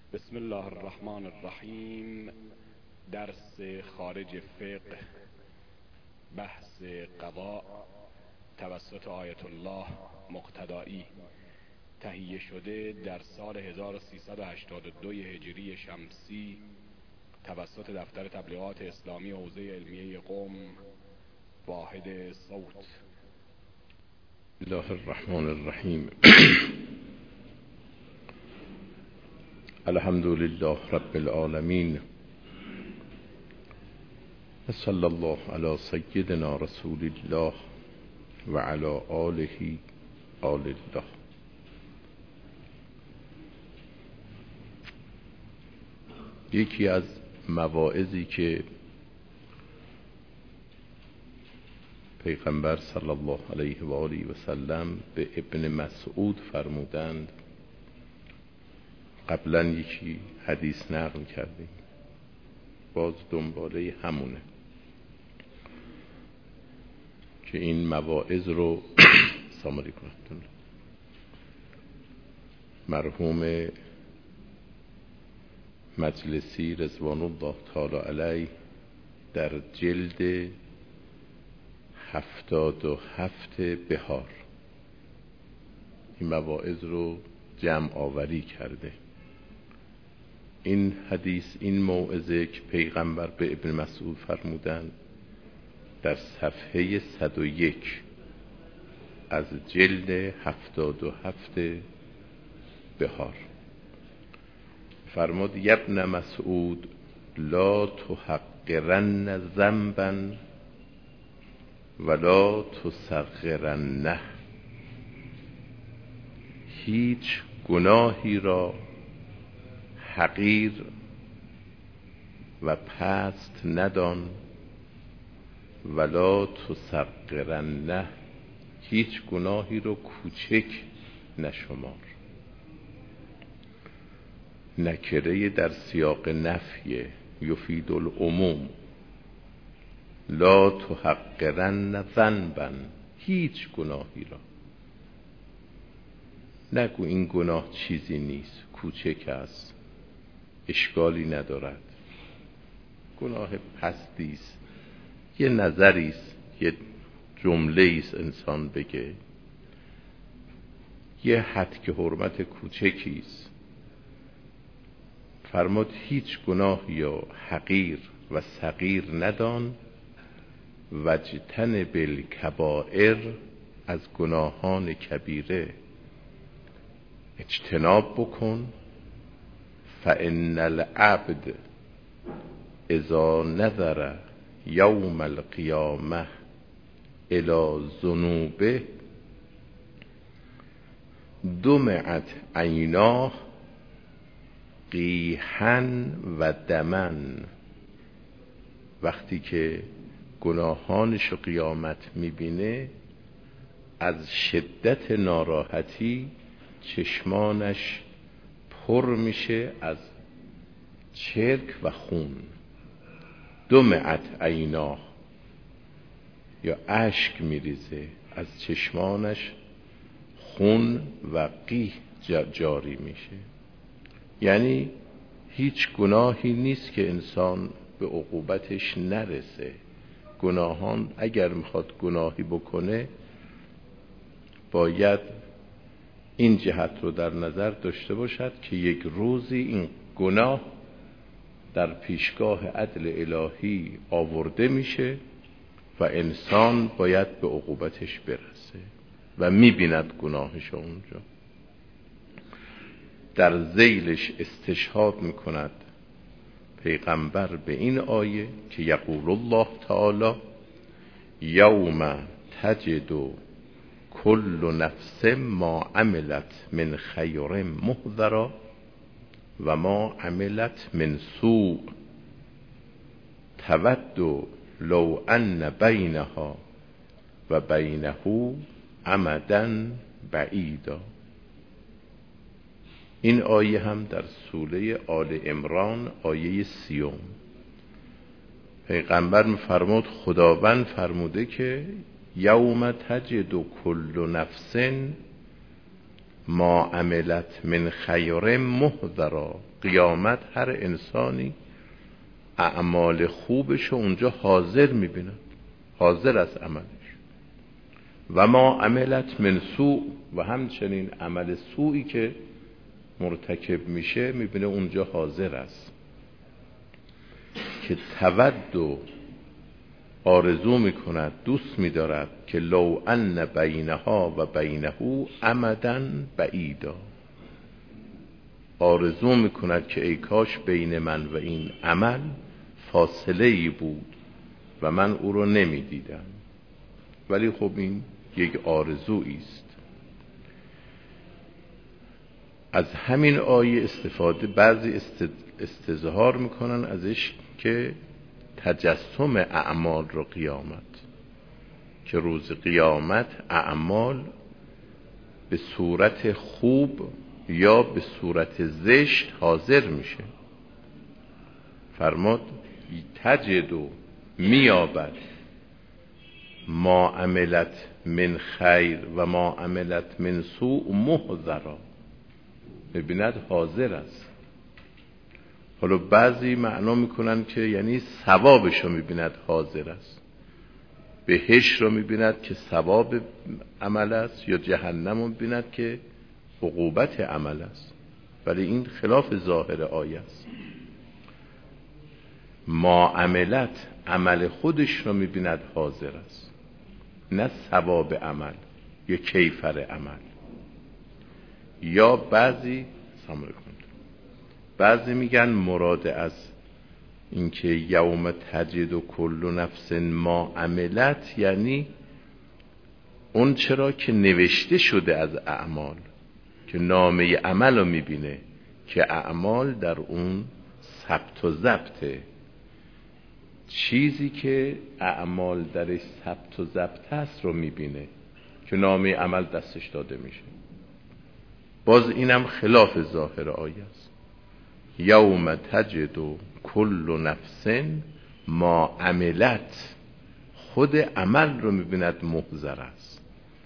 بسم الله الرحمن الرحیم. درس خارج فقه، بحث قضاء توسط آیت الله مقتدایی، تهیه شده در سال 1382 هجری شمسی توسط دفتر تبلیغات اسلامی حوزه علمیه قم، واحد صوت. بسم الله الرحمن الرحیم. الحمد لله رب العالمین و صلی الله علی سیدنا رسول الله و علی آله آل الله. یکی از مواعظی که پیغمبر صلی الله علیه و آله و سلم به ابن مسعود فرمودند، قبلا یکی حدیث نقل کردیم، باز دنباله همونه که این مواعظ رو سلام علیکم مرحوم مجلسی رضوان الله تعالی علیه در جلد 77 بهار این مواعظ رو جمع آوری کرده. این حدیث، این موعظه که پیغمبر به ابن مسعود فرمودند، در صفحه 101 از جلد 77 بهار فرمود: یبن مسعود لا تحقرن ذنبا ولا تصغرنه. هیچ گناهی را حقیر و پست ندان، ولا تصغرنه، هیچ گناهی رو کوچک نشمار. نکره در سیاق نفیه، یفید العموم. لا تحقرن ذنبا، هیچ گناهی را نگو این گناه چیزی نیست، کوچک است، اشکالی ندارد، گناه پستی است، یه نظری است، یه جمله است انسان بگه، یه حد که حرمت کوچکی است. فرمود هیچ گناه یا حقیر و صغیر ندان، واجتنب الکبائر، از گناهان کبیره اجتناب بکن. فان العبد اذا نظر یوم القیامه الی ذنوبه دمعت عیناه قیحا و دمن. وقتی که گناهانش رو قیامت میبینه، از شدت ناراحتی چشمانش پر میشه از چرک و خون. دمعت عیناه، یا اشک میریزه از چشمانش، خون و قیح جاری میشه. یعنی هیچ گناهی نیست که انسان به عقوبتش نرسه. گناهان اگر میخواد گناهی بکنه، باید این جهت رو در نظر داشته باشد که یک روزی این گناه در پیشگاه عدل الهی آورده میشه و انسان باید به عقوبتش برسه و میبیند گناهش اونجا. در ذیلش استشهاد میکند پیغمبر به این آیه که یقول الله تعالی یوم تجد کل نفس ما عملت من خیر محضرا و ما عملت من سوء تود لو ان بینها و بینه امدا بعیدا. این آیه هم در سوره آل عمران آیه 30. پیغمبر می‌فرمود خداوند فرموده که یوم تجد کل نفس ما عملت من خیر محضرا، قیامت هر انسانی اعمال خوبش اونجا حاضر میبیند، حاضر از عملش. و ما عملت من سوء، و همچنین عمل سوئی که مرتکب میشه میبینه اونجا حاضر است. که تود و آرزو میکند، دوست میدارد که لو ان بینها و بینه امدا بعیدا، آرزو میکند که ای کاش بین من و این عمل فاصله ای بود و من او رو نمیدیدم. ولی خب این یک آرزویی است. از همین آیه استفاده بعضی استظهار میکنن ازش که تجسم اعمال رو قیامت، که روز قیامت اعمال به صورت خوب یا به صورت زشت حاضر میشه. فرمود تجد و میابد ما عملت من خیر و ما عملت من سوء محضرا، ببیند حاضر است. حالا بعضی معنا میکنن که یعنی ثوابش رو میبیند حاضر است، بهشت رو میبیند که ثواب عمل است، یا جهنم رو میبیند که عقوبت عمل است. ولی این خلاف ظاهر آیه است. ما عملت، عمل خودش رو میبیند حاضر است، نه ثواب عمل یا کیفر عمل. یا بعضی میگن مراد از اینکه یوم تجد و کل نفس ما عملت، یعنی اون چرا که نوشته شده از اعمال، که نامه عمل رو میبینه که اعمال در اون ثبت و ضبطه. چیزی که اعمال درش ثبت و ضبط هست رو میبینه که نامه عمل دستش داده میشه. باز اینم خلاف ظاهر آیه است. یوم تجد و کل نفس ما عملت، خود عمل رو میبیند محضر است.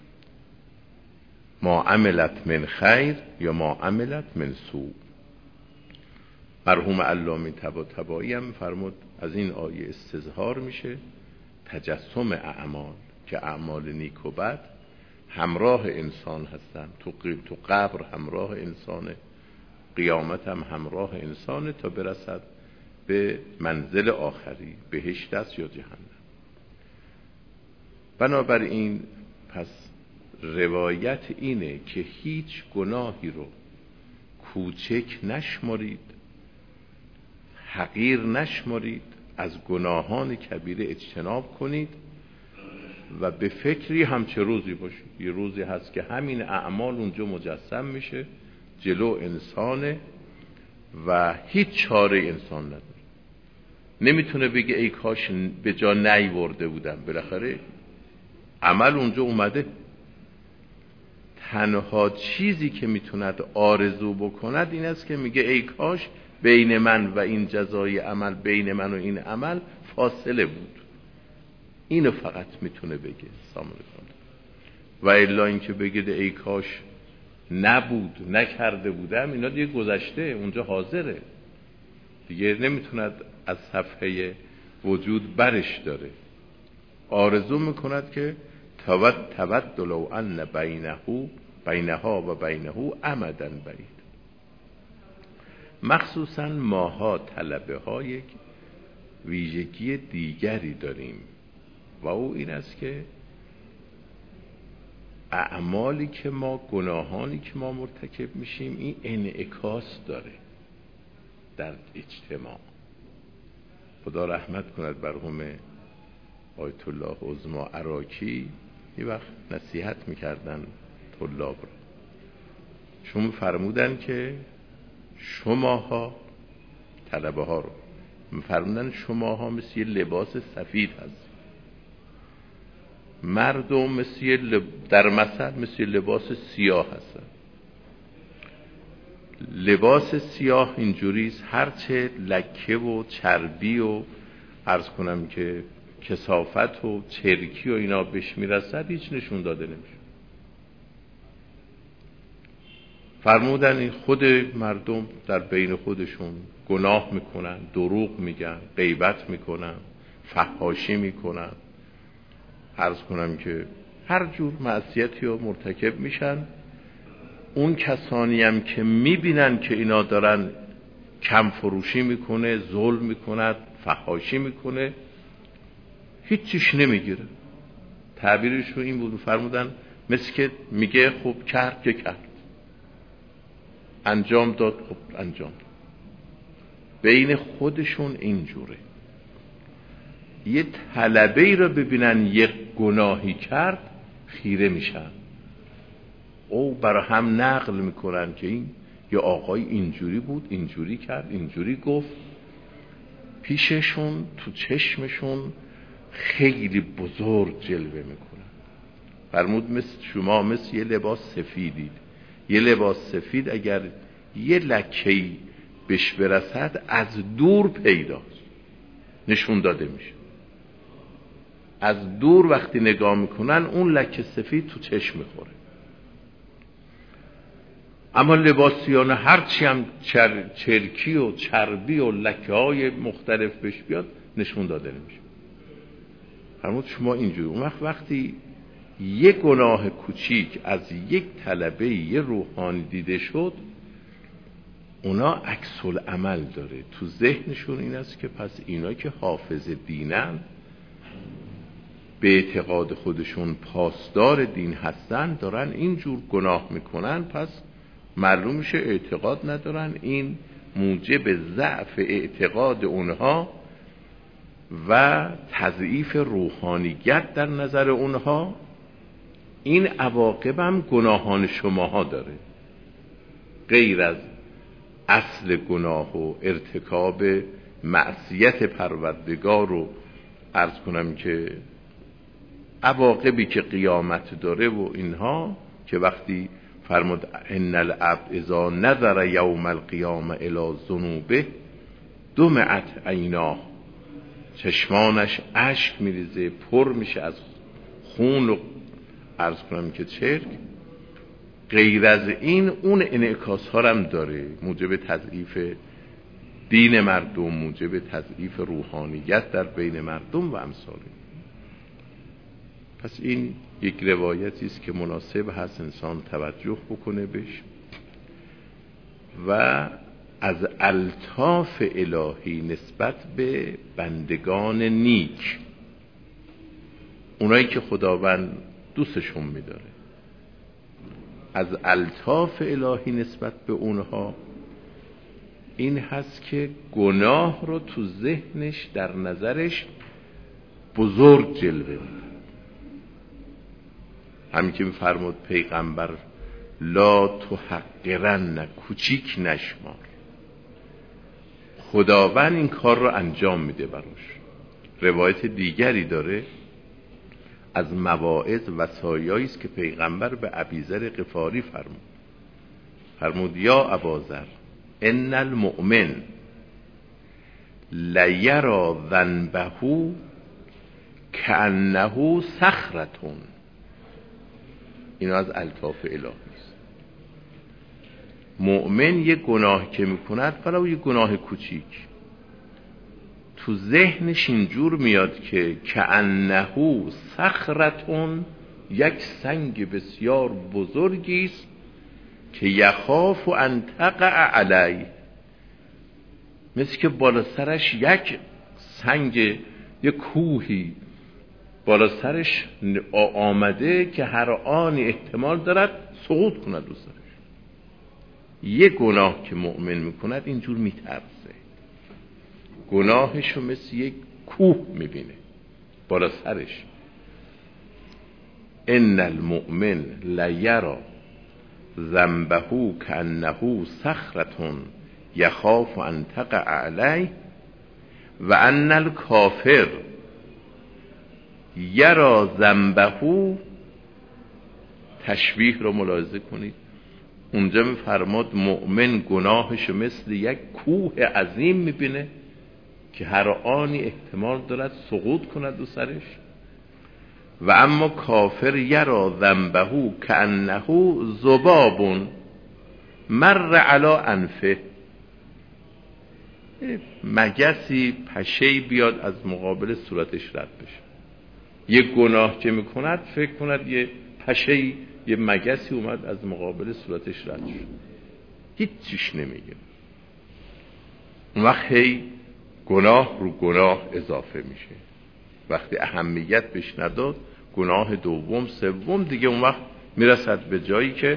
ما عملت من خیر یا ما عملت من سوء. مرحوم علامه طباطبایی هم فرمود از این آیه استظهار میشه تجسم اعمال، که اعمال نیک و بد همراه انسان هستن. تو قبر همراه انسانه، قیامت هم همراه انسانه تا برسد به منزل آخری، بهشت است یا جهنم. بنابراین پس روایت اینه که هیچ گناهی رو کوچک نشمرید، حقیر نشمرید، از گناهان کبیره اجتناب کنید و به فکری همچه روزی باشید. یه روزی هست که همین اعمال اونجا مجسم میشه جلو انسانه و هیچ چاره انسان نداره. نمیتونه بگه ای کاش به جا نیورده بودم، بالاخره عمل اونجا اومده. تنها چیزی که میتوند آرزو بکند این است که میگه ای کاش بین من و این جزای عمل، بین من و این عمل فاصله بود. اینو فقط میتونه بگه سامر کن. و الا اینکه بگه ای کاش نبود، نکرده بودم، اینا دیگه گذشته، اونجا حاضره دیگه، نمیتوند از صفحه وجود برش داره. آرزو میکند که تود لو ان بینها و بینه امدا بعید. مخصوصا ماها طلبه ها یک ویژگی دیگری داریم و او این است که اعمالی که ما، گناهانی که ما مرتکب میشیم، این انعکاس داره در اجتماع. خدا رحمت کند مرحوم آیت الله عظما عراقی یه وقت نصیحت میکردن طلاب رو. شما فرمودن که شماها، طلبه ها رو فرمودن شماها مثل یه لباس سفید هست، مردم در مثل مثل لباس سیاه هستن. لباس سیاه اینجوریست، هرچه لکه و چربی و عرض کنم که کثافت و چرکی و اینا بهش میرسد هیچ نشون داده نمیشه. فرمودن خود مردم در بین خودشون گناه میکنن، دروغ میگن، غیبت میکنن، فحاشی میکنن، عرض کنم که هر جور معصیتی رو مرتکب میشن. اون کسانی هم که میبینن که اینا دارن کم فروشی میکنه، ظلم میکنه، فحاشی میکنه، هیچیش نمیگیره. تعبیرش رو این بود، فرمودن مثل که میگه خب کرد که کرد، انجام داد خب انجام داد. بین خودشون اینجوره. یه طلبه ای رو ببینن یک گناهی کرد خیره میشن، او برای هم نقل میکنن که این یه آقای اینجوری بود، اینجوری کرد، اینجوری گفت. پیششون تو چشمشون خیلی بزرگ جلوه میکنن. فرمود مثل شما مثل یه لباس سفیدید. یه لباس سفید اگر یه لکه‌ای بهش برسد از دور پیداست، نشون داده میشه. از دور وقتی نگاه میکنن اون لکه سفید تو چشم میخوره. اما لباسیان هرچی هم چرکی و چربی و لکه های مختلف بهش بیاد نشون داده نمیشه. فرمود شما اینجوری. اون وقتی یک گناه کوچیک از یک طلبه یه روحانی دیده شد، اونا عکس العمل داره تو ذهنشون. این است که پس اینا که حافظ دینن، به اعتقاد خودشون پاسدار دین هستن، دارن اینجور گناه میکنن، پس معلوم میشه اعتقاد ندارن. این موجب ضعف اعتقاد اونها و تضعیف روحانیت در نظر اونها. این عواقب هم گناهان شماها داره، غیر از اصل گناه و ارتکاب معصیت پروردگار رو عرض کنم که عواقبی که قیامت داره و اینها، که وقتی فرمود ان العبد اذا نظر یوم القیامه الی ذنوبه دمعت عیناه، چشمانش اشک میریزه، پر میشه از خون و عرض کنم که چرک. غیر از این اون انعکاس ها هم داره، موجب تضعیف دین مردم، موجب تضعیف روحانیت در بین مردم و امثال. پس این یک روایتی است که مناسب هست انسان توجه بکنه بهش و از الطاف الهی نسبت به بندگان نیک، اونایی که خداوند دوستشون میداره، از الطاف الهی نسبت به اونها این هست که گناه رو تو ذهنش در نظرش بزرگ جلوه میده. همین که میفرمود پیغمبر لا تحقرن، کوچیک نشمار. خداوند این کار رو انجام میده براش. روایت دیگری داره از مواعظ وصایایی است که پیغمبر به ابیذر غفاری فرمود یا اباذر ان المؤمن لیرى ذنبه کأنه صخرة. اینا از الطاف الهی است. مؤمن یه گناه که میکند، ولو یه گناه کوچیک، تو ذهنش اینجور میاد که کأنه صخرة، یک سنگ بسیار بزرگی است که یخاف ان تقع علیه، مثل که بالا سرش یک سنگ، یک کوهی بالا سرش آمده که هر آنی احتمال دارد سقوط کند رو سرش. یه گناه که مؤمن میکند اینجور میترسه، گناهشو مثل یک کوه میبینه بالا سرش. ان المؤمن لیرى ذنبه کأنه صخرة یخاف ان تقع علیه و ان الکافر یرى ذنبه. تشبیه رو ملاحظه کنید، اونجا میفرماد مؤمن گناهشو مثل یک کوه عظیم میبینه که هر آنی احتمال دارد سقوط کند رو سرش، و اما کافر یرى ذنبه کأنه ذباب، مر علی انفه، مگسی پشه‌ای بیاد از مقابل صورتش رد بشه. یک گناه که میکند فکر کند یه پشه‌ای، یه مگسی اومد از مقابل صورتش رد شد، هیچ چیش نمیگه. اون وقت هی گناه رو گناه اضافه میشه. وقتی اهمیت بهش نداد، گناه دوم سوم دیگه اون وقت میرسد به جایی که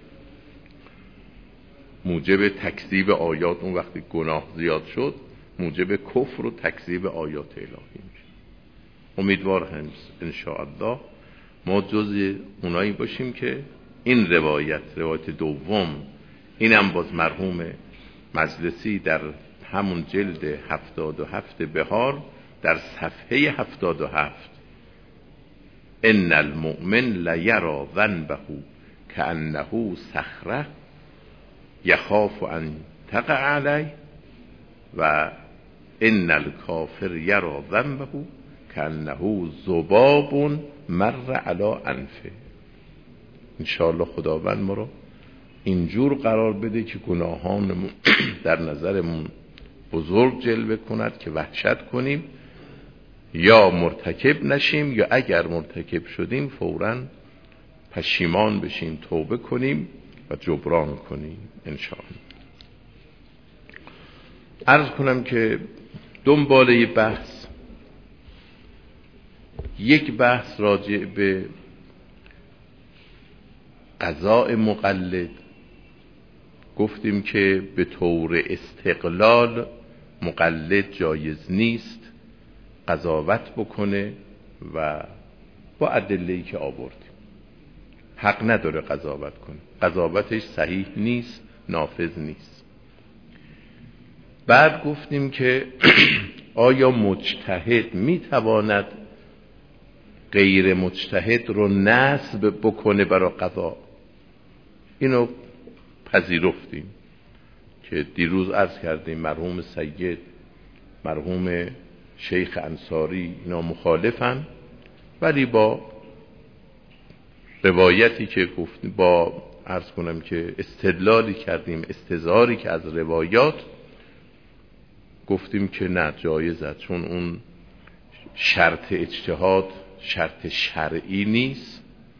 موجب تکذیب آیات، اون وقتی گناه زیاد شد موجب کفر و تکذیب آیات الهی میشه. امیدوارم انشاءالله ما جز اونایی باشیم که این روایت دوم، اینم باز مرحوم مجلسی در همون جلد 77 بهار در صفحه 77 ان المؤمن لیرا ذنبه کأنه صخره یخاف ان تقع علیه و ان الکافر یرا ذنبه کأنه ذباب مر علی انفه. انشاءالله خداوند ما رو اینجور قرار بده که گناهانمون در نظرمون بزرگ جلوه کند که وحشت کنیم، یا مرتکب نشیم، یا اگر مرتکب شدیم فوراً پشیمان بشیم، توبه کنیم و جبران کنیم انشاءالله. عرض کنم که دنباله بحث، یک بحث راجع به قضاء مقلد. گفتیم که به طور استقلال مقلد جایز نیست قضاوت بکنه و با ادله‌ای که آوردیم حق نداره قضاوت کنه، قضاوتش صحیح نیست، نافذ نیست. بعد گفتیم که آیا مجتهد میتواند غیر مجتهد رو نسب بکنه برای قضا؟ اینو پذیرفتیم که دیروز عرض کردیم مرحوم سید، مرحوم شیخ انصاری اینا مخالفن، ولی با روایتی که گفتیم، با عرض کنم که استدلالی کردیم، استظهاری که از روایات گفتیم که نه جایزه، چون اون شرط اجتهاد شرط شرعی نیست،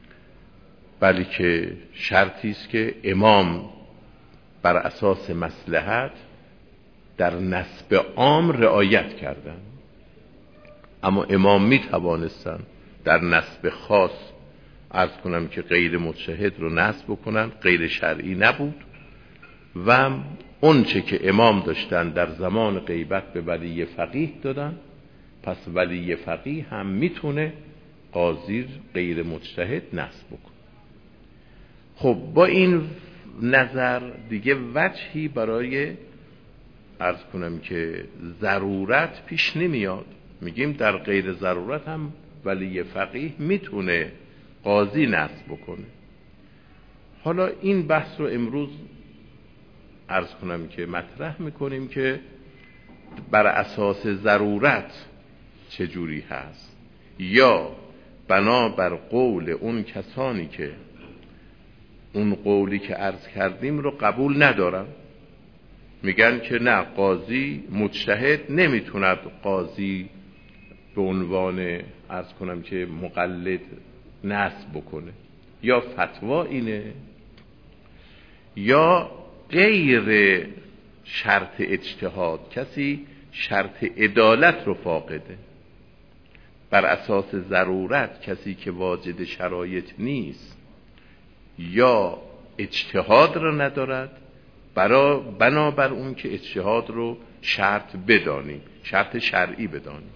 بلکه شرطی است که امام بر اساس مصلحت در نسب عام رعایت کردن. اما امام می توانستن در نسب خاص عرض کنم که غیر مجتهد رو نسب بکنن، غیر شرعی نبود و اون چه که امام داشتن در زمان غیبت به ولی فقیه دادن، پس ولی فقیه هم میتونه قاضی غیر مجتهد نسب بکنه. خب با این نظر دیگه وجهی برای عرض کنم که ضرورت پیش نمیاد. میگیم در غیر ضرورت هم ولی فقیه میتونه قاضی نسب بکنه. حالا این بحث رو امروز عرض کنم که مطرح میکنیم که بر اساس ضرورت چجوری هست، یا بنابر قول اون کسانی که اون قولی که عرض کردیم رو قبول ندارن، میگن که نه قاضی مجتهد نمیتوند قاضی به عنوان عرض کنم که مقلد نسب بکنه، یا فتوا اینه، یا غیر شرط اجتهاد کسی شرط عدالت رو فاقده، بر اساس ضرورت کسی که واجد شرایط نیست یا اجتهاد رو ندارد، بنابر اون که اجتهاد رو شرط بدانیم، شرط شرعی بدانیم،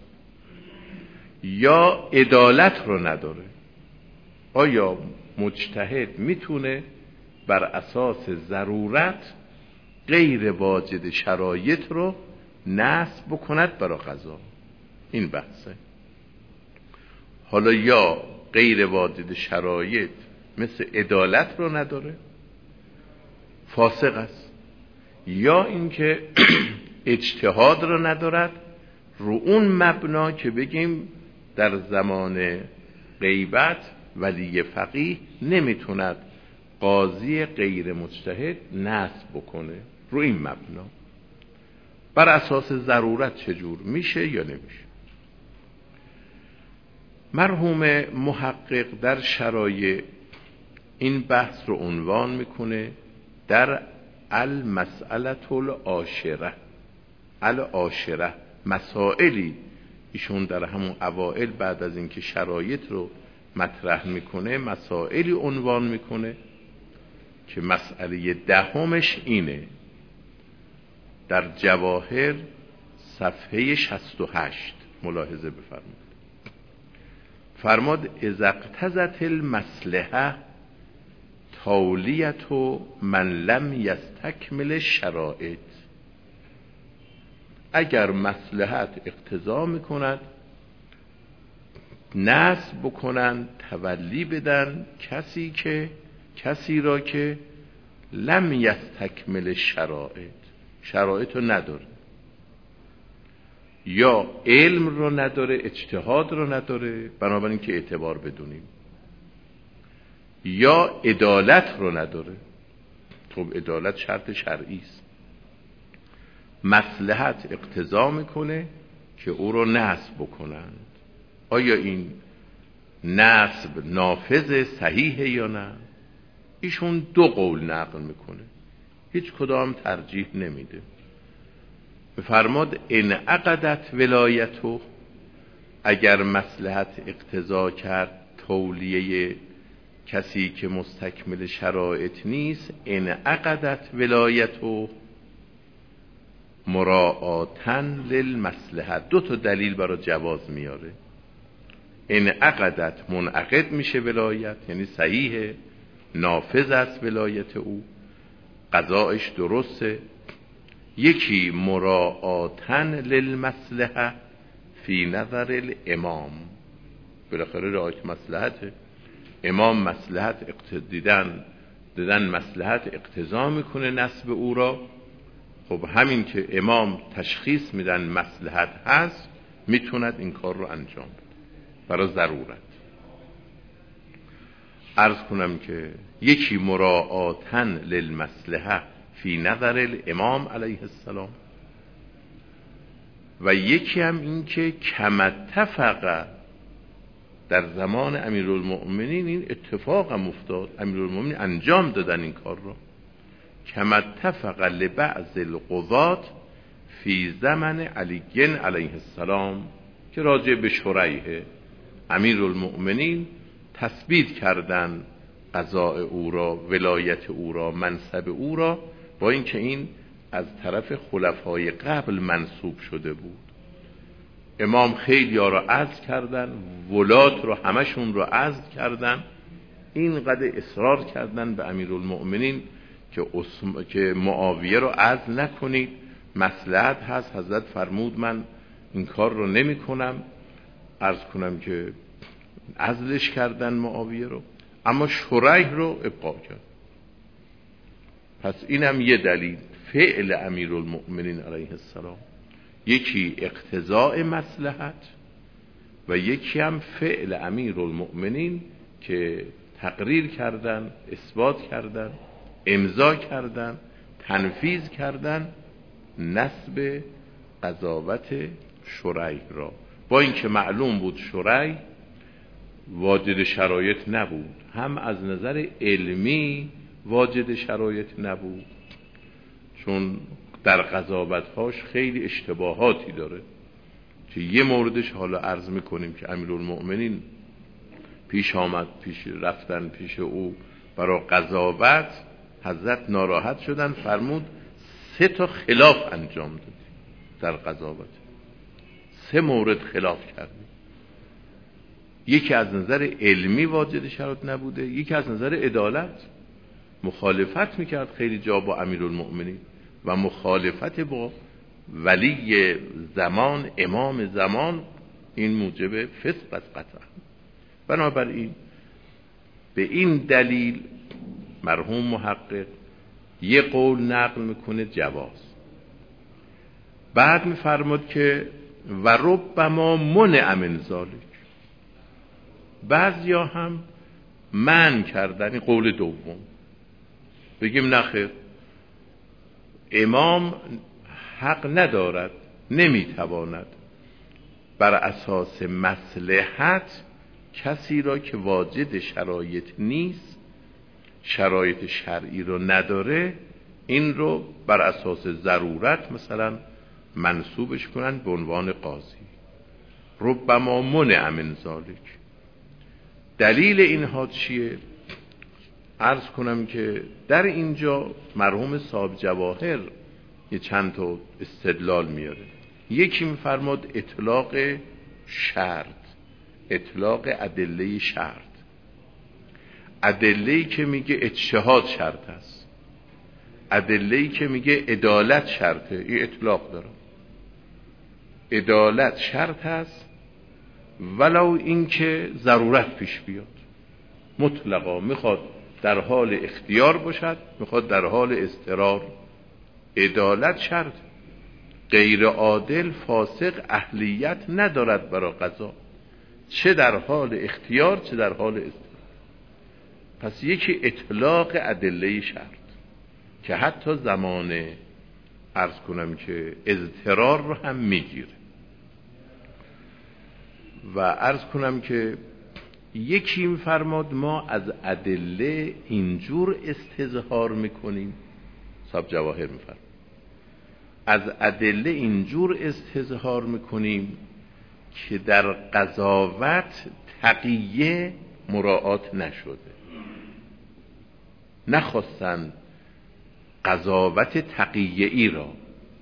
یا عدالت رو نداره. آیا مجتهد میتونه بر اساس ضرورت غیر واجد شرایط رو نسب بکند برای قضا؟ این بحثه. حالا یا غیر واجد شرایط مثل عدالت رو نداره، فاسق است، یا اینکه اجتهاد رو ندارد رو اون مبنا که بگیم در زمان غیبت ولی فقیه نمیتوند قاضی غیر مجتهد نصب بکنه رو این مبنا، بر اساس ضرورت چجور میشه یا نمیشه. مرحوم محقق در شرایع این بحث رو عنوان میکنه در المسئله العاشره، مسائلی ایشون در همون اوائل بعد از اینکه شرایط رو مطرح میکنه مسائلی عنوان میکنه که مسئله دهمش اینه، در جواهر صفحه 68 ملاحظه بفرمایید. فرماد اذا اقتضت المصلحه تولیت من لم یستکمل الشرائط، اگر مصلحت اقتضا میکند نصب بکنن، تولی بدن کسی را که لم یستکمل الشرائط، شرایط رو نداره، یا علم رو نداره، اجتهاد رو نداره بنابراین که اعتبار بدونیم، یا عدالت رو نداره. خب عدالت شرط شرعی است. مصلحت اقتضا میکنه که او رو نصب بکنند. آیا این نصب نافذ صحیحه یا نه؟ ایشون دو قول نقل میکنه، هیچ کدام ترجیح نمیده. بفرماد ان عقدت ولایتو، اگر مصلحت اقتضا کرد تولیه کسی که مستکمل شرایط نیست، ان عقدت ولایتو مراعاتن للمصلحت، دو تا دلیل برای جواز میاره. ان عقدت منعقد میشه ولایت، یعنی صحیحه، نافذ است ولایت او، قضایش درسته. یکی مراعاتن للمصلحه فی نظر الامام، بالاخره رعایت مصلحته. امام مصلحت دیدن مصلحت اقتضا میکنه نصب او را، خب همین که امام تشخیص میدن مصلحت هست میتوند این کار رو انجام بده برای ضرورت. عرض کنم که یکی مراعاتن للمصلحه فی نظر الامام علیه السلام، و یکی هم این که کما اتفق، در زمان امیرالمؤمنین این اتفاق هم افتاد، امیرالمؤمنین انجام دادن این کار رو. کما اتفق لبعض القضاة فی زمن علی علیه السلام، که راجع به شریح امیرالمؤمنین تثبیت کردن قضاء او را، ولایت او را، منصب او را، با اینکه این از طرف خلفای قبل منصوب شده بود. امام خیلی ها را عزل کردن، ولات رو همشون رو عزل کردن، اینقدر اصرار کردن به امیرالمؤمنین که معاویه رو عزل نکنید، مصلحت هست، حضرت فرمود من این کار رو نمی کنم. عرض کنم که عزلش کردن معاویه رو، اما شریح رو ابقا کرد. پس اینم یه دلیل، فعل امیرالمؤمنین علیه السلام، یکی اقتضاء مصلحت و یکی هم فعل امیرالمؤمنین که تقریر کردن، اثبات کردن، امضا کردن، تنفیذ کردن نسب قضاوت شریح را، با اینکه معلوم بود شریح واجد شرایط نبود، هم از نظر علمی واجد شرایط نبود، چون در قضاوت‌هاش خیلی اشتباهاتی داره که یه موردش حالا عرض میکنیم که امیرالمؤمنین پیش آمد، رفتن پیش او برای قضاوت، حضرت ناراحت شدن، فرمود 3 تا خلاف انجام دادی در قضاوت، 3 مورد خلاف کردی، یکی از نظر علمی واجد شرایط نبوده، یکی از نظر عدالت مخالفت میکرد خیلی جا با امیرالمؤمنین و مخالفت با ولی زمان، امام زمان، این موجب فسق است قطعا. بنابراین به این دلیل مرحوم محقق یه قول نقل میکنه جواز، بعد میفرماد که و ربما منع من ذلک، بعضیا هم منع کردن، این قول دوم، بگیم نخیر، امام حق ندارد، نمیتواند بر اساس مصلحت کسی را که واجد شرایط نیست، شرایط شرعی رو نداره، این رو بر اساس ضرورت مثلا منصوبش کنن به عنوان قاضی. ربما منع من ذالک. دلیل اینها چیه؟ عرض کنم که در اینجا مرحوم صاحب جواهر یه چند تا استدلال میاره. یکی میفرماد اطلاق شرط، اطلاق ادله شرط، ادله‌ای که میگه اجتهاد شرط است، ادله‌ای که میگه عدالت شرطه، این اطلاق داره. عدالت شرط است ولو اینکه ضرورت پیش بیاد. مطلقا میخواد در حال اختیار باشد، میخواد در حال اضطرار. عدالت شرط. غیر عادل فاسق اهلیت ندارد برای قضا، چه در حال اختیار چه در حال اضطرار. پس یکی اطلاق ادله شرط که حتی زمان عرض کنم که اضطرار رو هم میگیره. و عرض کنم که یکی میفرماد ما از ادله اینجور استظهار میکنیم، صاحب جواهر میفرماد از ادله اینجور استظهار میکنیم که در قضاوت تقیه مراعات نشده، نخواستن قضاوت تقیه‌ای را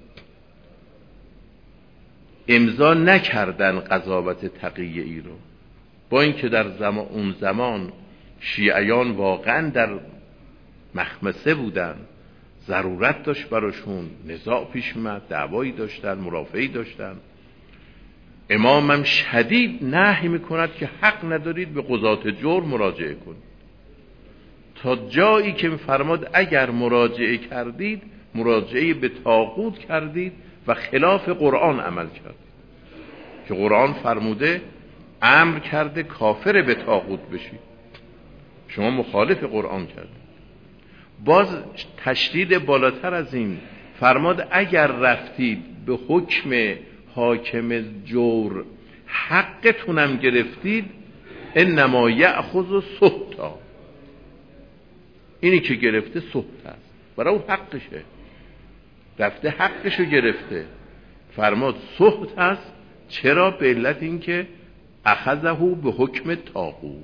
امضا نکردن، قضاوت تقیه‌ای رو، با اینکه در اون زمان شیعیان واقعا در مخمسه بودن، ضرورت داشت براشون، نزاع پیش اومد، دعوایی داشتن، مرافعی داشتن. امام هم شدید نهی میکند که حق ندارید به قضات جور مراجعه کنید، تا جایی که فرماد اگر مراجعه کردید مراجعه به طاغوت کردید و خلاف قرآن عمل کردید، که قرآن فرموده امر کرده کافر به طاغوت بشید، شما مخالف قرآن کردید. باز تشدید بالاتر از این فرماد اگر رفتید به حکم حاکم جور حقتونم گرفتید انما یأخذ سحتا، اینی که گرفته سحت است، برای اون حقشه، رفته حقشو گرفته. فرماد سحت است. چرا؟ به علت این که اخذه به حکم طاغوت.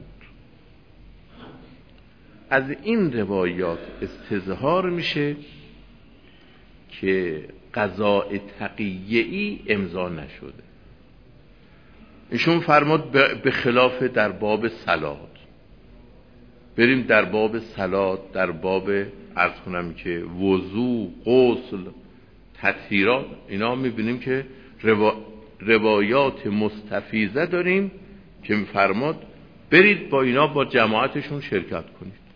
از این روایات استظهار میشه که قضاء تقیه‌ای امضا نشده. ایشون فرماد به خلاف در باب صلات. بریم در باب صلات، در باب عرض کنم که وضو، غسل، تطهیرات، اینا میبینیم که روایات مستفیضه داریم که میفرماد برید با اینا با جماعتشون شرکت کنید.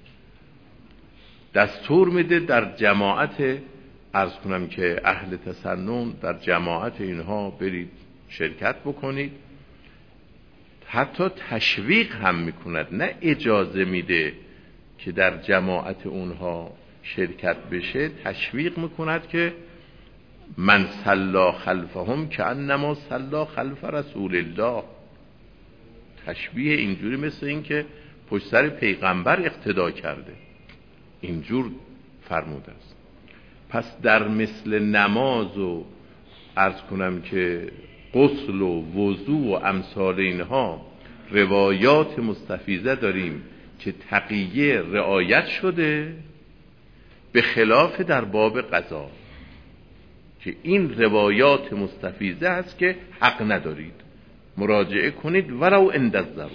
دستور میده در جماعت عرض کنم که اهل تسنن، در جماعت اینها برید شرکت بکنید. حتی تشویق هم میکند، نه اجازه میده که در جماعت اونها شرکت بشه، تشویق میکند که من صلا خلفهم که انما صلا خلف رسول الله. تشبیه اینجوری مثل این که پشت سر پیغمبر اقتدا کرده، اینجور فرموده است. پس در مثل نماز و عرض کنم که غسل و وضو و امثال اینها روایات مستفیضه داریم که تقیه رعایت شده، به خلاف در باب قضا که این روایات مستفیضه است که حق ندارید، مراجعه کنید ولو عند الضروره.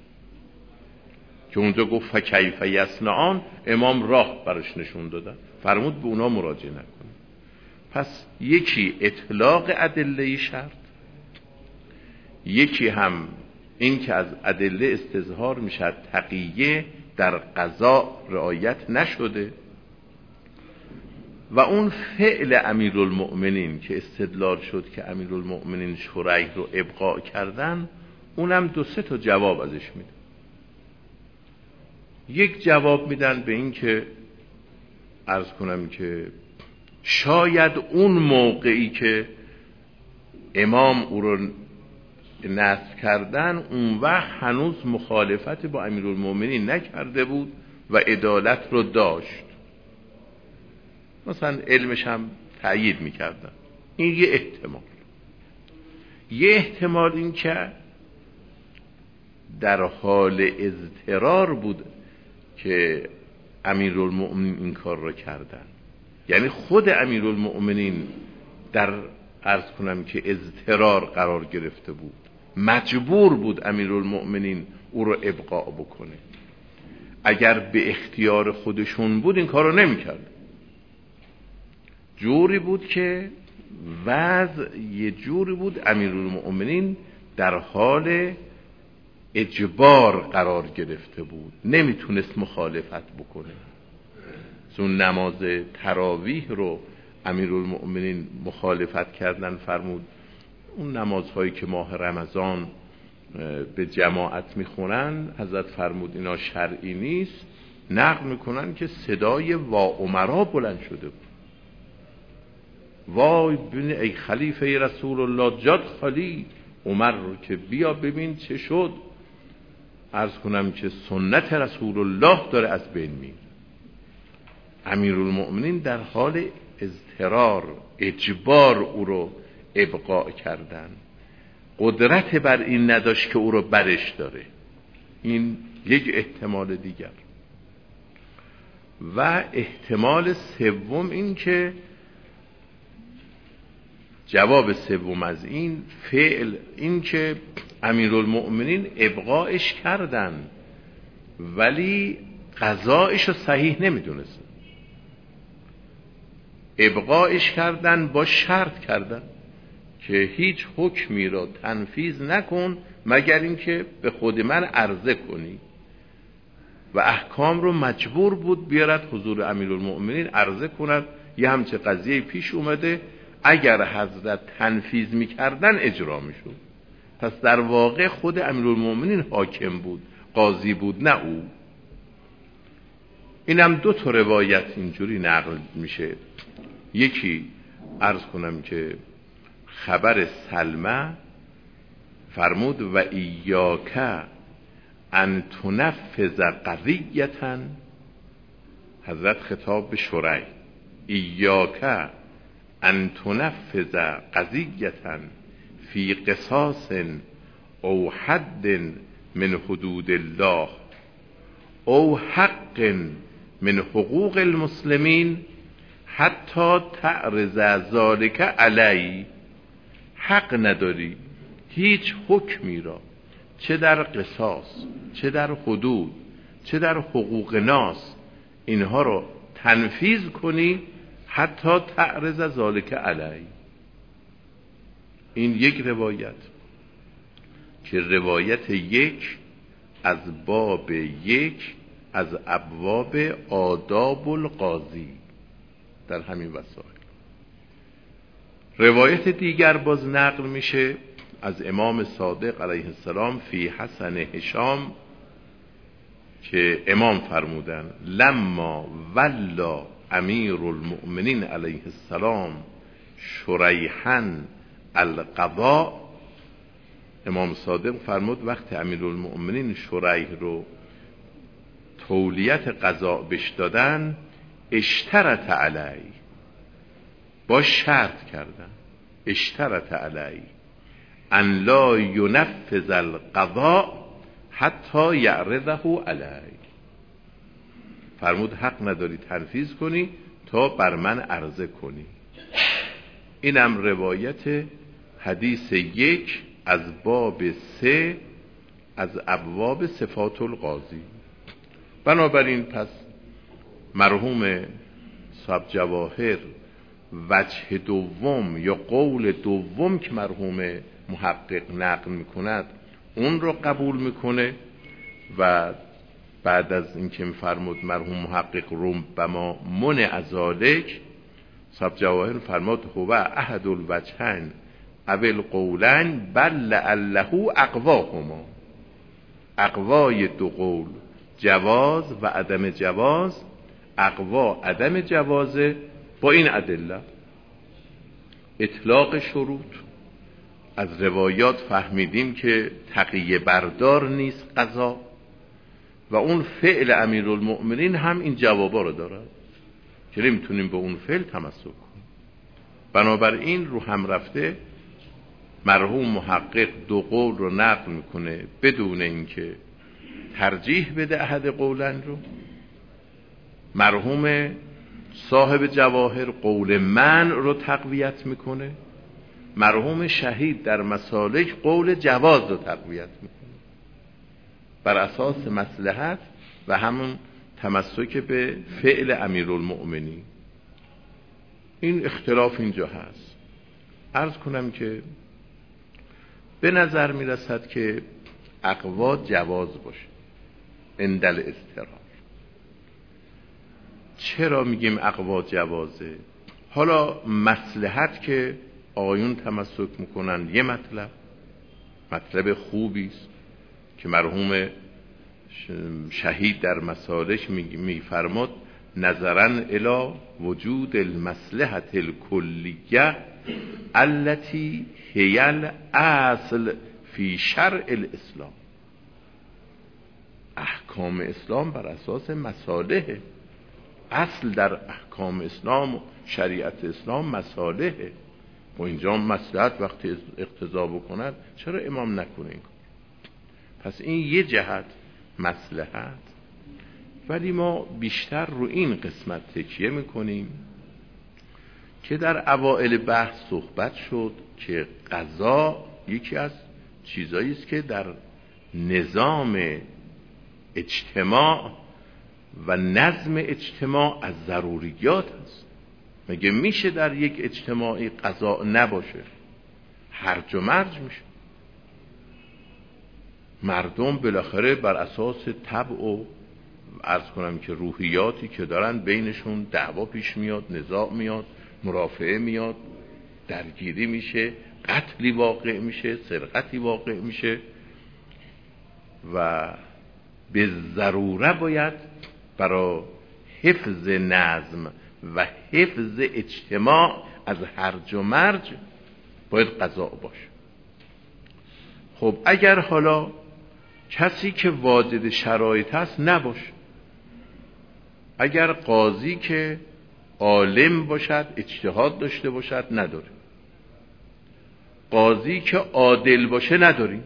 که اونجا گفت فکیف یصنعان، امام راه برش نشون دادن، فرمود به اونا مراجعه نکنید. پس یکی اطلاق ادله شرط، یکی هم این که از ادله استظهار میشد تقیه در قضا رعایت نشده، و اون فعل امیرالمؤمنین که استدلال شد که امیرالمؤمنین شریح رو ابقاء کردن، اونم 2-3 تا جواب ازش میده. یک جواب میدن به این که عرض کنم که شاید اون موقعی که امام او رو نصب کردن اون وقت هنوز مخالفت با امیرالمومنین نکرده بود و عدالت رو داشت، مثلا علمش هم تأیید میکردن. این یه احتمال. یه احتمال این که در حال اضطرار بود که امیرالمومنین این کار رو کردن، یعنی خود امیرالمومنین در عرض کنم که اضطرار قرار گرفته بود، مجبور بود امیرالمومنین او رو ابقاء بکنه. اگر به اختیار خودشون بود این کار رو نمی کرد. جوری بود که وضع یه جوری بود امیرالمومنین در حال اجبار قرار گرفته بود، نمیتونست مخالفت بکنه. چون نماز تراویح رو امیرالمومنین مخالفت کردن، فرمود اون نمازهایی که ماه رمضان به جماعت میخونن، حضرت فرمود اینا شرعی نیست، نقل میکنن که صدای وا عمرا بلند شده بود، وای ببین ای خلیفه رسول الله جاد خالی عمر رو که بیا ببین چه شد، عرض کنم که سنت رسول الله داره از بین میره. امیرالمومنین در حال اضطرار اجبار او رو ابقاء کردن، قدرت بر این نداشت که او رو برش داره. این یک احتمال دیگر. و احتمال سوم این که جواب سوم از این فعل این که امیرالمومنین ابقاءش کردن ولی قضایش رو صحیح نمیدونستن. ابقاءش کردن با شرط کردن که هیچ حکمی را تنفیذ نکن مگر اینکه به خود من عرضه کنی، و احکام رو مجبور بود بیارد حضور امیرالمومنین عرضه کند. یه همچه قضیه پیش اومده، اگر حضرت تنفیذ میکردن اجرا میشد. پس در واقع خود امیرالمومنین حاکم بود، قاضی بود، نه او. اینم دو تا روایت اینجوری نقل میشه. یکی عرض کنم که خبر سلمه فرمود و ایاک ان تنفذ قضیتا، حضرت خطاب به شریح، ایاک ان تنفذ قضیتا فی قصاص او حد من حدود الله او حق من حقوق المسلمین حتی تعرض ذالک علی. حق نداری هیچ حکمی را چه در قصاص، چه در حدود، چه در حقوق ناس اینها رو تنفیذ کنی حتی تعرض ذالک علی. این یک روایت که روایت یک از باب یک از ابواب آداب القاضی در همین وسائل. روایت دیگر باز نقل میشه از امام صادق علیه السلام فی حسن هشام که امام فرمودن لما ولا امیر المؤمنین علیه السلام شریحا القضاء، امام صادق فرمود وقتی امیر المؤمنین شریح رو تولیت قضا بش دادن اشترط علی، با شرط کردن اشترط علی ان لا ینفذ القضاء حتی یعرضه علی. فرمود حق نداری تنفیذ کنی تا بر من عرضه کنی. اینم روایت حدیث یک از باب 3 از ابواب صفات القاضی. بنابراین پس مرحوم صاحب جواهر وجه دوم یا قول دوم که مرحوم محقق نقل میکند اون رو قبول میکنه و بعد از اینکه فرمود مرحوم محقق ربما منع ذالک، صاحب جواهر فرمود هو احد الوجهین او القولین بل لعله اقواهما. اقوای دو قول جواز و عدم جواز اقوا عدم جوازه با این ادله. اطلاق شروط از روایات فهمیدیم که تقیه بردار نیست قضا، و اون فعل امیرالمؤمنین هم این جوابا رو داره که نمیتونیم به اون فعل تمسک کنیم. بنابراین رو هم رفته مرحوم محقق دو قول رو نقل میکنه بدون اینکه ترجیح بده احد قولن رو. مرحوم صاحب جواهر قول من رو تقویت میکنه، مرحوم شهید در مسالک قول جواز رو تقویت میکنه بر اساس مصلحت و همون تمسک به فعل امیرالمؤمنین. این اختلاف اینجا هست. عرض کنم که به نظر میرسد که اقوا جواز باشه اندل اضطرار. چرا میگیم اقوا جوازه؟ حالا مصلحت که آیون تمسک میکنن یه مطلب خوبی است که مرحوم شهید در مسالک میفرماد نظرا الی وجود المصلحت الکلیه التي هی الاصل فی شرع الاسلام. احکام اسلام بر اساس مصالحه. اصل در احکام اسلام و شریعت اسلام مصالحه. و اینجا مصلحت وقتی اقتضا بکند چرا امام نکنه این کار؟ پس این یه جهت مصلحت. ولی ما بیشتر رو این قسمت تکیه میکنیم که در اوائل بحث صحبت شد که قضا یکی از چیزایی است که در نظام اجتماع و نظم اجتماع از ضروریات است. مگه میشه در یک اجتماعی قضا نباشه؟ هرج و مرج میشه. مردم بالاخره بر اساس طبع و عرض کنم که روحیاتی که دارن بینشون دعوا پیش میاد، نزاع میاد، مرافعه میاد، درگیری میشه، قتلی واقع میشه، سرقتی واقع میشه و به ضروره باید برای حفظ نظم و حفظ اجتماع از هرج و مرج باید قضا باشه. خب اگر حالا کسی که واجد شرایط هست نباشه، اگر قاضی که عالم باشد اجتهاد داشته باشد نداره، قاضی که عادل باشه نداریم،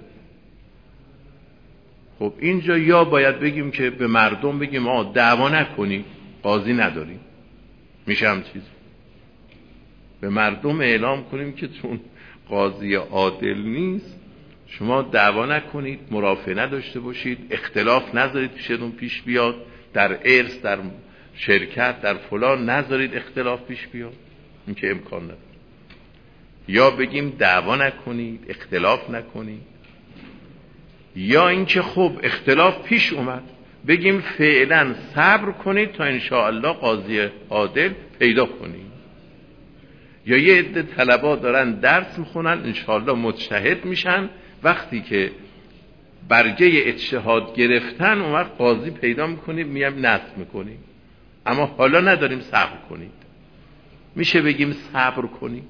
خب اینجا یا باید بگیم که به مردم بگیم دعوا نکنی قاضی نداریم، میشه هم چیز به مردم اعلام کنیم که چون قاضی عادل نیست شما دعوا نکنید، مرافعه نداشته باشید، اختلاف نذارید پیشتون پیش بیاد، در ارث، در شرکت، در فلان نذارید اختلاف پیش بیاد. این که امکان نداره. یا بگیم دعوا نکنید، اختلاف نکنید، یا اینکه خب اختلاف پیش اومد بگیم فعلا صبر کنید تا انشاءالله قاضی عادل پیدا کنید. یا یه عده طلبا دارن درس میخونن انشاءالله مجتهد میشن، وقتی که برگه اجتهاد گرفتن اون وقت قاضی پیدا میکنیم میام نصب میکنیم، اما حالا نداریم صبر کنید. میشه بگیم صبر کنید؟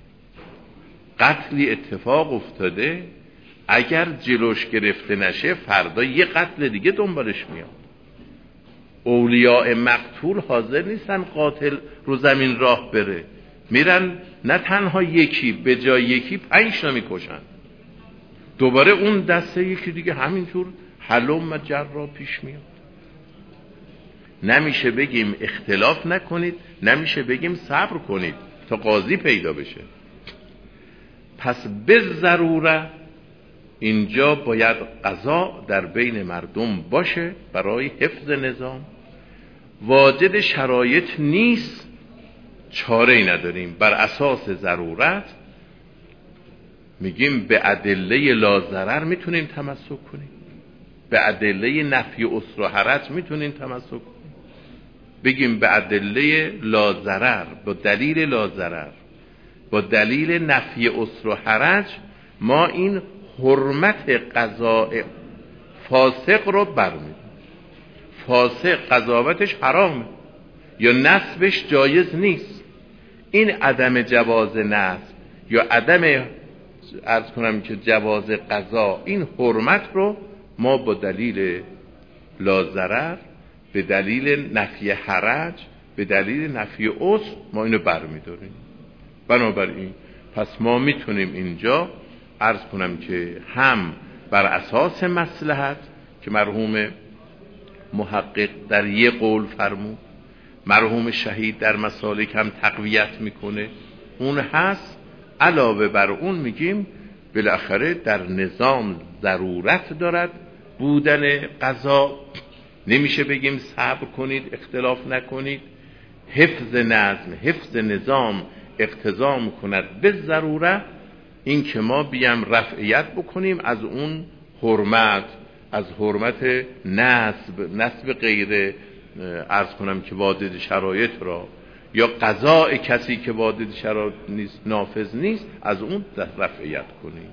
قتلی اتفاق افتاده، اگر جلوش گرفته نشه فردا یه قتل دیگه دنبالش میاد. اولیاء مقتول حاضر نیستن قاتل رو زمین راه بره، میرن نه تنها یکی به جای یکی 5 تا میکشن، دوباره اون دسته یکی دیگه همینطور حلم و جرا پیش میاد. نمیشه بگیم اختلاف نکنید، نمیشه بگیم صبر کنید تا قاضی پیدا بشه. پس به ضروره اینجا باید قضا در بین مردم باشه برای حفظ نظام. واجد شرایط نیست، چاره ای نداریم، بر اساس ضرورت میگیم به ادله لا ضرر میتونیم تمسک کنیم، به ادله نفی عسر و حرج میتونیم تمسک کنیم. بگیم به ادله لا ضرر، با دلیل لا ضرر، با دلیل نفی عسر و حرج ما این حرمت قضاء فاسق رو برمی‌داریم. فاسق قضاوتش حرامه، یا نصبش جایز نیست. این عدم جواز نصب یا عدم عرض کنم که جواز قضا، این حرمت رو ما با دلیل لا ضرر، به دلیل نفی حرج، به دلیل نفی عسر ما اینو برمی‌داریم. بنابراین پس ما میتونیم اینجا عرض کنم که هم بر اساس مصلحت که مرحوم محقق در یک قول فرمود، مرحوم شهید در مسالک هم تقویت میکنه، اون هست. علاوه بر اون میگیم بالاخره در نظام ضرورت دارد بودن قضا، نمیشه بگیم صبر کنید اختلاف نکنید. حفظ نظم، حفظ نظام اقتضا میکند به ضرورت این که ما بیام رفعیت بکنیم از اون حرمت، از حرمت نصب غیر عرض کنم که واجد شرایط را، یا قضاء کسی که واجد شرایط نیست، نافذ نیست، از اون رفعیت کنیم.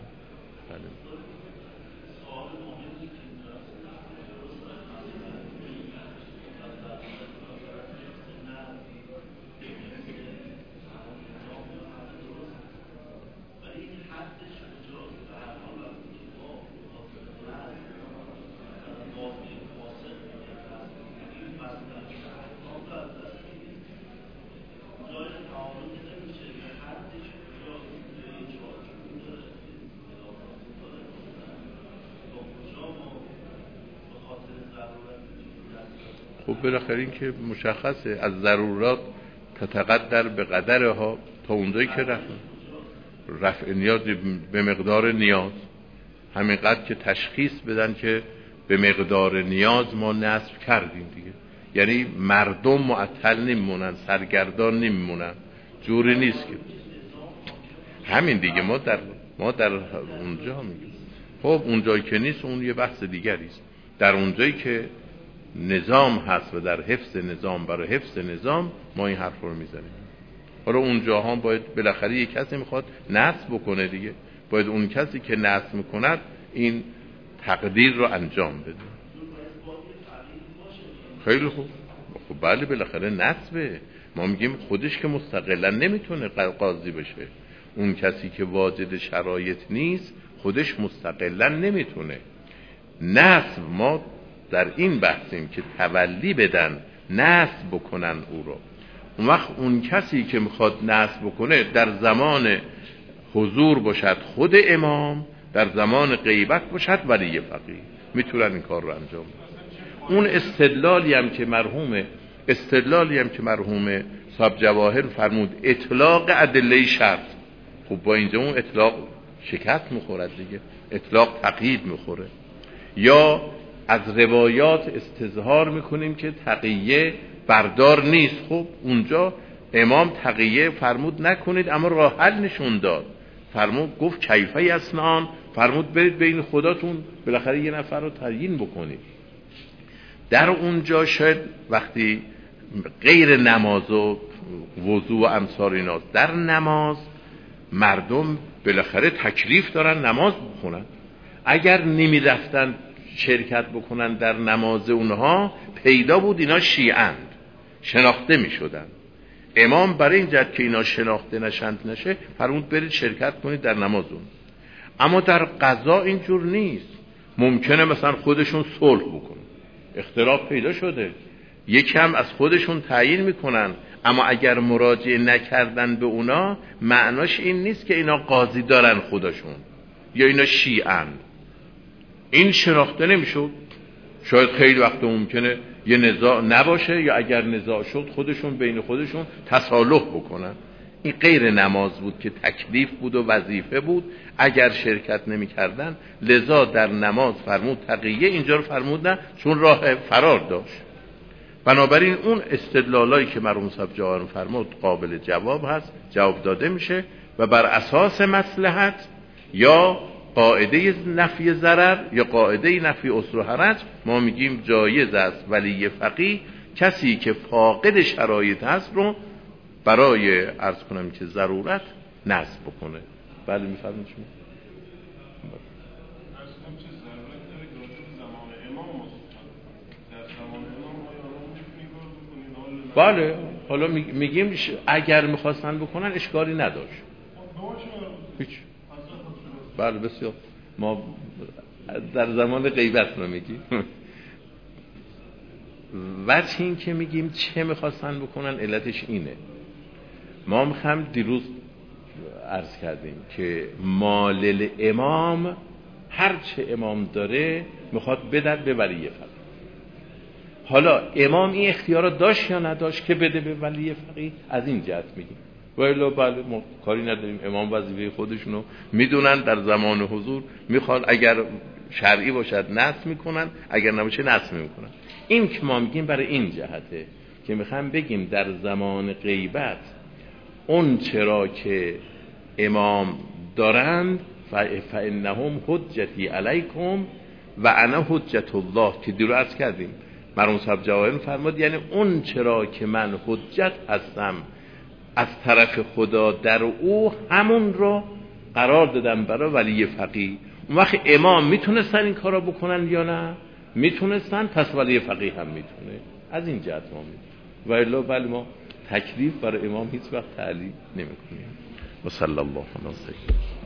خب بالاخره این که مشخصه از ضرورات تتقدر به قدرها، تا اونجایی که رفع نیاز به مقدار نیاز، همینقدر که تشخیص بدن که به مقدار نیاز ما نصب کردیم دیگه. یعنی مردم معطل نمیمونن، سرگردان نمیمونن، جوری نیست که همین دیگه. ما در اونجا میگیم خب اونجایی که نیست اون یه بحث دیگری است. در اونجایی که نظام هست و در حفظ نظام، برای حفظ نظام ما این حرف رو میزنیم. حالا اونجا هم باید بالاخره یک کسی میخواد نصب بکنه دیگه، باید اون کسی که نصب میکند این تقدیر رو انجام بده. خیلی خوب. خب بله بالاخره نصبه. ما میگیم خودش که مستقلا نمیتونه قاضی بشه، اون کسی که واجد شرایط نیست خودش مستقلا نمیتونه. نصب ما در این بحثیم که تولی بدن، نصب بکنن او رو. اون وقت اون کسی که میخواد نصب بکنه در زمان حضور باشد خود امام، در زمان غیبت باشد ولی فقیه، میتونن این کار رو انجام بدن. اون استدلالی هم که مرحوم صاحب جواهر فرمود اطلاق ادله شرط، خب با اینجا اون اطلاق شکست میخورد دیگه، اطلاق تقیید میخوره. یا از روایات استظهار میکنیم که تقیه بردار نیست، خب اونجا امام تقیه فرمود نکنید اما راه حل نشون داد، فرمود گفت کیفه یصنعان، فرمود برید بین خداتون بالاخره یه نفر رو تعیین بکنید. در اونجا شاید وقتی غیر نماز و وضو و امثال ایناست، در نماز مردم بالاخره تکلیف دارن نماز بخونن، اگر نمی رفتن شرکت بکنن در نماز اونها پیدا بود اینا شیعند، شناخته می شدن. امام برای این جد که اینا شناخته نشه فرمود برید شرکت کنید در نماز اون. اما در قضا اینجور نیست، ممکنه مثلا خودشون صلح بکنن، اختلاف پیدا شده یکم از خودشون تعیین میکنن، اما اگر مراجعه نکردن به اونا معناش این نیست که اینا قاضی دارن خودشون یا اینا شیعند. این شناخته نمیشد. شاید خیلی وقت ممکنه یه نزاع نباشه، یا اگر نزاع شد خودشون بین خودشون تصالح بکنن. این غیر نماز بود که تکلیف بود و وظیفه بود، اگر شرکت نمی کردن لذا در نماز فرمود تقیه، اینجا رو فرمود نه چون راه فرار داشت. بنابراین اون استدلالایی که مرحوم صاحب جواهر فرمود قابل جواب هست، جواب داده میشه و بر اساس مصلحت یا قاعده نفی ضرر یا قاعده نفی عسر و حرج ما میگیم جایز است ولی فقیه کسی که فاقد شرایط هست رو برای عرض کنم که ضرورت نصب بکنه. بله میفرمایید شما. بله حالا میگیم اگر میخواستن بکنن اشکالی نداشت. هیچ. بله بسیار. ما در زمان غیبت رو میگیم. وجه این که میگیم چه میخواستن بکنن علتش اینه. ما هم دیروز عرض کردیم که مال امام هر چه امام داره میخواد بدد به ولی فقیه. حالا امام این اختیارات داشت یا نداشت که بده به ولی فقیه؟ از این جهت میگیم. ولی بله ما کاری نداریم، امام وظیفه خودشونو میدونن، در زمان حضور میخواد اگر شرعی باشد نصب میکنن، اگر نباشه نصب میکنن. این که ما میگیم برای این جهته که میخوام بگیم در زمان غیبت اون چرا که امام دارند فانهم حجتی علیکم و انا حجت الله که دیروز کردیم. مرحوم صاحب جواهر فرمود یعنی اون چرا که من حجت هستم از طرف خدا در او، همون رو قرار دادم برای ولی فقیه. اون وقت امام میتونستن این کارا بکنن یا نه؟ میتونستن، پس ولی فقیه هم میتونه. از این جهت ما میتونه. و الا بله ما تکلیف برای امام هیچ وقت تعلیم نمیکنیم. و صلی الله علیه و سلم.